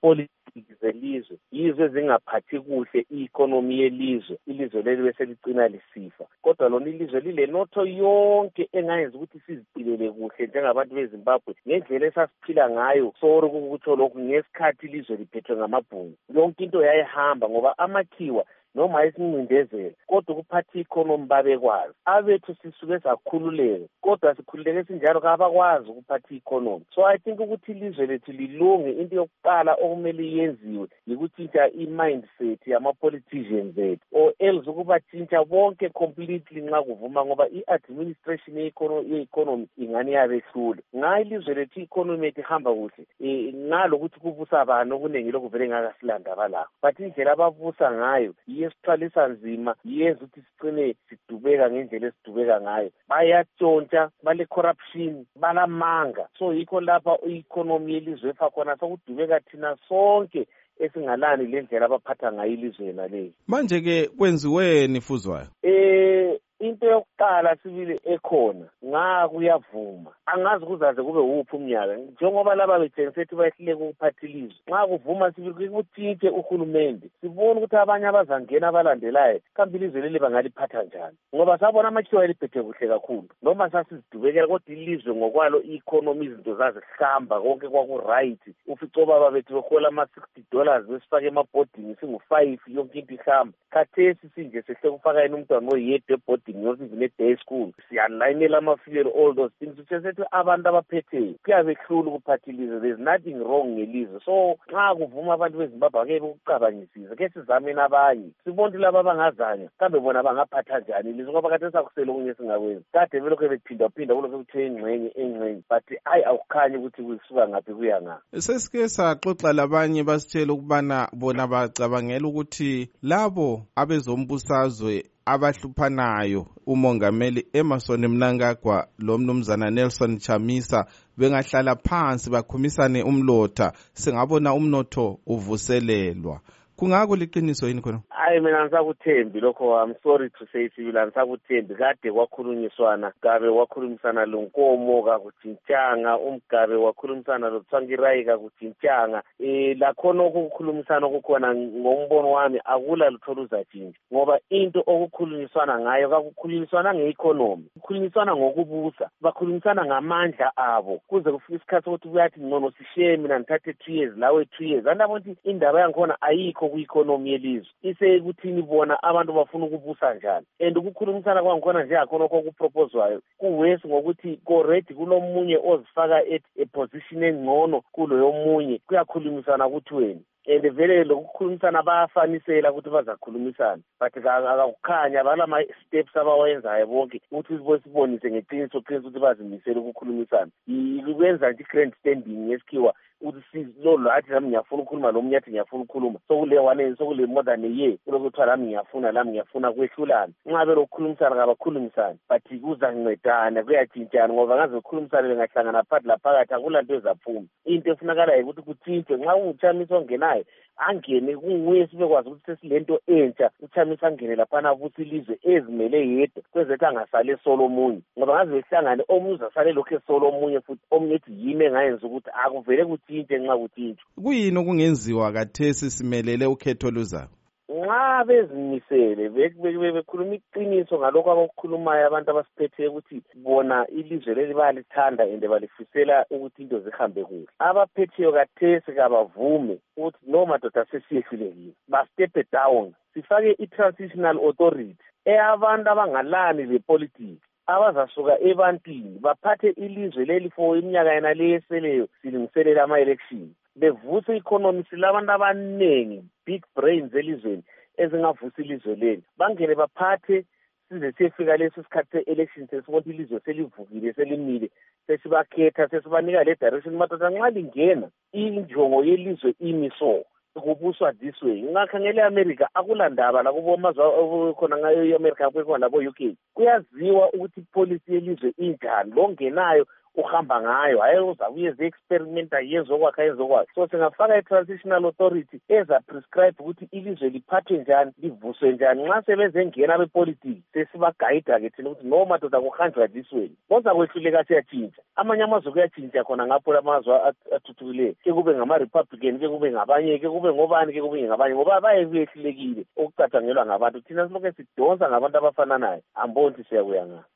policy zelizwe yizo ezingaphathi kuhle i-economy yelizwe, ilizwe leli bese licina lisifa. Kodwa lona ilizwe lile notho yonke engayenza ukuthi sizipilele kuhle njengabantu beZimbabwe ngendlela esasiphila ngayo. Sorry ukuthi lokhu ngesikhathi ilizwe liphethwe ngamabhunu, yonke into yayihamba ngoba amakhiwa noma isincindezelo, kodwa ukuphatha i-economy babekwazi. Abethu sisuke sakhululeka, kodwa sikhululeke sinjalo kabakwazi ukuphatha i-economy. So I think ukuthi ilizwe lethu lilunge, into yokuqala okumele yenziwe yikutshintsha i-mindset yama-politicians ethu, or else ukubatshintsha bonke completely nxa kuvuma, ngoba i-administration ye-economy ingani yabehlule. Nxa ilizwe lethu i-economy yethu ihamba kuhle, ngalokuthi kubusa abantu okuningi lokuvele ngakasilanda balakho, but indlela ababusa ngayo esithwalisa nzima yenza ukuthi sigcine sidubeka ngendlela esidubeka ngayo. Bayatshontsha, bale corruption, balamanga. So yikho lapha i-economy yelizwe efa khona sokudubeka thina sonke esingalani le ndlela abaphatha ngayo ilizwe naleyo. Manje-ke kwenziweni Fuzwayo? Into yokuqala sibili ekhona kuyavuma, angazi kuzaze kube wuphi umnyaka njengoba laba bethengisethi bayehluleka ukuphatha ilizwe. Nxa kuvuma sibili kutshintshe uhulumende, sibone ukuthi abanye abazangena abalandelayo kambe ilizwe leli bangaliphatha njani, ngoba sabona amakhiwa eliphethe kuhle kakhulu noma sasizidubekela, kodwa ilizwe ngokwalo i-economy izinto zazihamba konke kwaku-right. Ufica obaba bethu behola ama-$60 besifake emabhodini singu-5 yonke into ihamba. Khathesi sinje sehle kufaka yena umntwana oyedwa ebhodini even e-day school, siyalayinela ama-fuel, all those things. Uthesethi abantu abaphetheyo kuyabehlula ukuphatha ilizwe. There's nothing wrong ngelizwe. So nxa kuvuma abantu beZimbabwe ake ukucabangisisa, ke sizame nabanye sibone laba abangazanya kambe bona bangaphatha njani ilizwe, ngoba kade sakusela okunye singakwenzi. Kade belokhu bephindaphinda kulokhu kuthe engxenye, but awukhanyi ukuthi kusuka ngaphi kuya ngaphi. Sesike saxoxa labanye basitshela ukubana bona bacabangela ukuthi labo abezombusazwe abahluphanayo umongameli Emmerson Mnangagwa lo mnumzana Nelson Chamisa bengahlala phansi bakhumisane umlotha, singabona umnotho uvuselelwa. Kungako liqiniso yini khona? Mina ngisakuthembi lokho. I'm sorry to say sibila, ngisakuthembi. Kade kwakhulunyiswana, Gabe wakhulumisana lo Nkomo kakutshintshanga, uMgabe wakhulumisana lo Tsvangirai kakutshintshanga. Lakhona ukukhulumisana okukhona ngombono wami akula lutho luzatshintsha, ngoba into okukhulunyiswana ngayo kakukhulunyiswana nge-economy, kukhulunyiswana ngokubusa, bakhulumisana ngamandla abo kuze kufike isikhathi sokuthi kuyathi ngcono sishiye mina ngithathe 2 years lawe 2 years. Andabona ukuthi indaba yankhona ayikho ku-economy yelizwe, isekuthini bona abantu bafuna ukubusa njani. And ukukhulumisana kwangikhona nje akhonokho okupropozwayo kuwesi ngokuthi already kulomunye ozifaka e-position engcono kuloyo munye, kuyakhulumisana kuthiweni. And vele lokukhulumisana bayafanisela ukuthi bazakhulumisana, but akakukhanya balama steps abawenzayo bonke ukuthi sibonise ngeqiniso ukuthi bazimisele ukukhulumisana. Ikwenza nje grandstanding ngesikhiwa ukuthi lo lathi nami ngiyafuna ukukhuluma, lo mnyathi ngiyafuna ukukhuluma, sokule more than a year lokuthiwa lami ngiyafuna kwehlulana. Nxa belokukhulumisana kabakhulumisane, but kuzancedana, kuyatshintshana, ngoba ngaze ukukhulumisana bengahlangana phakathi laphakathi akulanto ezaphuma. Into efunakalayo ukuthi kuthintshwe. Nxa ungutshamiso ongenayo angene kunguye sibekwazi ukuthi sesilento entsha, uThamisa angene laphana ukuthi ilizwe ezimele yedwa kwezethu angasale solo omunye, ngoba ngaze behlangane omunye uzasale lokho esolo omunye futhi omunye ethi yimi engayenza ukuthi akuvele kutshintshe nxa kuthintshwe. Kuyini okungenziwa kathesi simelele ukhetho luzayo? Nxa bezimisele bekhuluma iqiniso ngalokho abakukhulumayo abantu abasiphetheyo ukuthi bona ilizwe leli bayalithanda and balifisela ukuthi into zihambe kuhle, abaphetheyo kathesi kabavume ukuthi no madoda sesiyehlulekile, ba-step down, sifake i-transitional authority eyabantu abangalani le-politics abazasuka ebantwini baphathe ilizwe leli for iminyaka yena leyeseleyo silungiselela ama-election, bevuse i-economy. Silabantu abaningi big brains elizweni ezingavusa ilizwe leli, bangene baphathe size siyefika leso sikhathi se-election sesibona ilizwe selivukile selimile, sesibakhetha sesibanika le direction. Madoda nxa lingena injongo yelizwe imiso kubuswa this way. Ngakhangele eAmerica akulandaba lakubo amazwe khona ngayo eAmerica kukhona labo UK, kuyaziwa ukuthi policy yelizwe injani. Lo ngenayo uhamba ngayo, hayi uzabuye ze-experimenta yezokwakha. So singafaka i-transitional authority eza-prescribe ukuthi ilizwe liphathwe njani, livuswe njani. Nxa sebezengena bepolitiki sesibagayida-ke thina ukuthi no madoda kuhanjwa this way, ozakwehluleka siyatshintsha. Amanye amazwe kuyatshintsha khona ngapho amazwe athuthukileyo, ke kube ngama-Republican, ke kube ngabanye, ke kube ngobani, ke kube ngabanye, ngoba baye kuyehlulekile ukucatshangelwa ngabantu. Thina silokhu sidonsa ngabantu abafananayo, amboni ukuthi siyakuya ngapho.